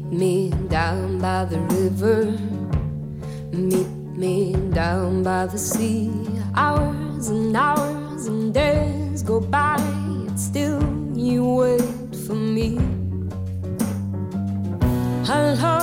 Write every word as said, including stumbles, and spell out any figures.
me down by the river, meet me down by the sea. Hours and hours and days go by, yet still you wait for me. I love